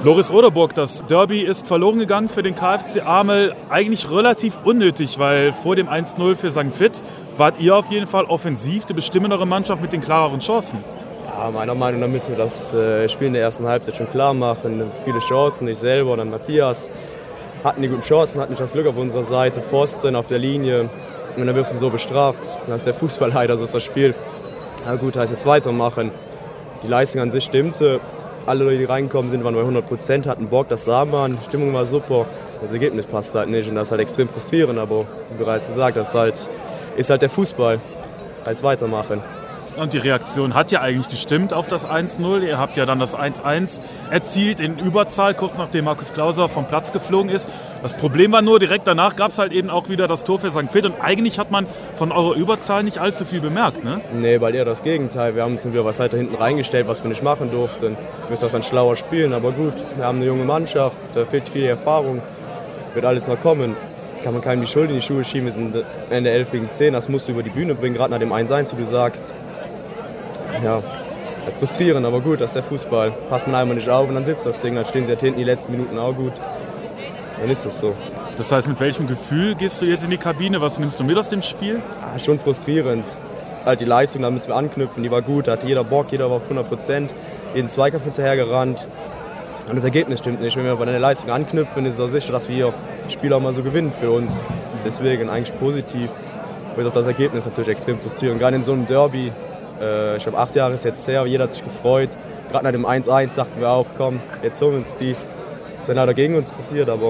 Loris Roderburg, das Derby ist verloren gegangen für den KFC Amel. Eigentlich relativ unnötig, weil vor dem 1-0 für St. Vith wart ihr auf jeden Fall offensiv die bestimmendere Mannschaft mit den klareren Chancen. Ja, meiner Meinung nach müssen wir das Spiel in der ersten Halbzeit schon klar machen. Viele Chancen, ich selber und dann Matthias hatten die guten Chancen, hatten nicht das Glück auf unserer Seite. Pfosten auf der Linie und dann wirst du so bestraft. Dann ist der Fußball leider, so ist das Spiel. Na gut, heißt jetzt weitermachen. Die Leistung an sich stimmte. Alle Leute, die reingekommen sind, waren bei 100%, hatten Bock, das sah man, die Stimmung war super. Das Ergebnis passt halt nicht und das ist halt extrem frustrierend, aber wie bereits gesagt, das ist halt der Fußball. Heißt weitermachen. Und die Reaktion hat ja eigentlich gestimmt auf das 1-0. Ihr habt ja dann das 1-1 erzielt in Überzahl, kurz nachdem Markus Klauser vom Platz geflogen ist. Das Problem war nur, direkt danach gab es halt eben auch wieder das Tor für St. Vith. Und eigentlich hat man von eurer Überzahl nicht allzu viel bemerkt, ne? Nee, weil eher das Gegenteil. Wir haben uns wieder was weiter hinten reingestellt, was wir nicht machen durften. Wir müssen das dann schlauer spielen, aber gut. Wir haben eine junge Mannschaft, da fehlt viel Erfahrung. Wird alles noch kommen. Kann man keinem die Schuld in die Schuhe schieben. Wir sind Ende 11 gegen 10, das musst du über die Bühne bringen, gerade nach dem 1-1, wie du sagst. Ja, frustrierend, aber gut, das ist der Fußball. Passt man einmal nicht auf und dann sitzt das Ding, dann stehen sie halt hinten die letzten Minuten auch gut. Dann ist das so. Das heißt, mit welchem Gefühl gehst du jetzt in die Kabine? Was nimmst du mit aus dem Spiel? Schon frustrierend. Halt die Leistung, da müssen wir anknüpfen, die war gut, da hatte jeder Bock, jeder war auf 100%, jeden Zweikampf hinterhergerannt. Und das Ergebnis stimmt nicht. Wenn wir bei der Leistung anknüpfen, ist es auch sicher, dass wir die Spiele auch mal so gewinnen für uns. Deswegen eigentlich positiv. Aber auch das Ergebnis natürlich extrem frustrierend. Gerade in so einem Derby. Ich glaube, 8 Jahre ist jetzt her, jeder hat sich gefreut. Gerade nach dem 1-1 dachten wir auch, komm, jetzt holen wir uns die. Das ist ja leider gegen uns passiert, aber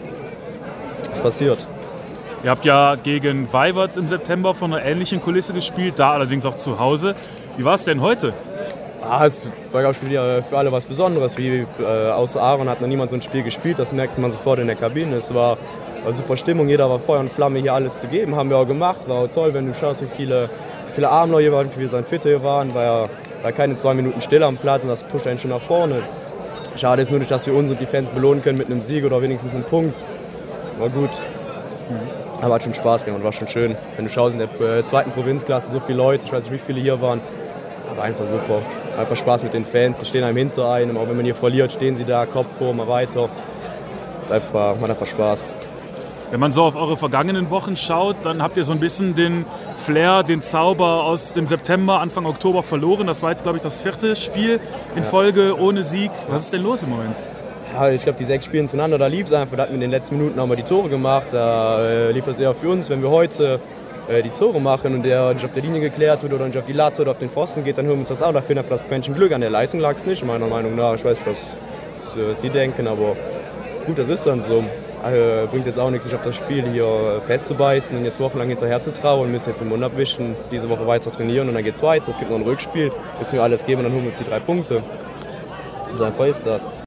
es passiert. Ihr habt ja gegen Weiberts im September von einer ähnlichen Kulisse gespielt, da allerdings auch zu Hause. Wie war es denn heute? Es war, glaube ich, für alle was Besonderes. Außer Aaron hat noch niemand so ein Spiel gespielt, das merkte man sofort in der Kabine. Es war super Stimmung, jeder war Feuer und Flamme, hier alles zu geben. Haben wir auch gemacht, war auch toll, wenn du schaust, wie viele Armler hier waren, wie viele St. Vith hier waren. War keine 2 Minuten still am Platz und das pusht einen schon nach vorne. Schade ist nur nicht, dass wir uns und die Fans belohnen können mit einem Sieg oder wenigstens einem Punkt. War gut. Aber hat schon Spaß gemacht, war schon schön. Wenn du schaust, in der zweiten Provinzklasse so viele Leute, ich weiß nicht, wie viele hier waren, aber einfach super. Einfach Spaß mit den Fans, die stehen einem hinter einem, auch wenn man hier verliert, stehen sie da, Kopf vor, mal weiter. Man hat einfach Spaß. Wenn man so auf eure vergangenen Wochen schaut, dann habt ihr so ein bisschen den Flair, den Zauber aus dem September, Anfang Oktober verloren. Das war jetzt, glaube ich, das 4. Spiel in Folge ohne Sieg. Was ist denn los im Moment? Ja, ich glaube, die 6 Spiele hintereinander, da lief es einfach. Da hatten wir in den letzten Minuten auch mal die Tore gemacht. Da lief es eher für uns. Wenn wir heute die Tore machen und der nicht auf der Linie geklärt wird oder nicht auf die Latte oder auf den Pfosten geht, dann hören wir uns das auch. Da fehlt einfach das Quäntchen Glück. An der Leistung lag es nicht, meiner Meinung nach. Ich weiß nicht, was Sie denken, aber gut, das ist dann so. Bringt jetzt auch nichts, sich auf das Spiel hier festzubeißen und jetzt wochenlang hinterher zu trauen. Wir müssen jetzt den Mund abwischen, diese Woche weiter trainieren und dann geht's weiter. Es gibt noch ein Rückspiel, müssen wir alles geben und dann holen wir uns die 3 Punkte. So einfach ist das.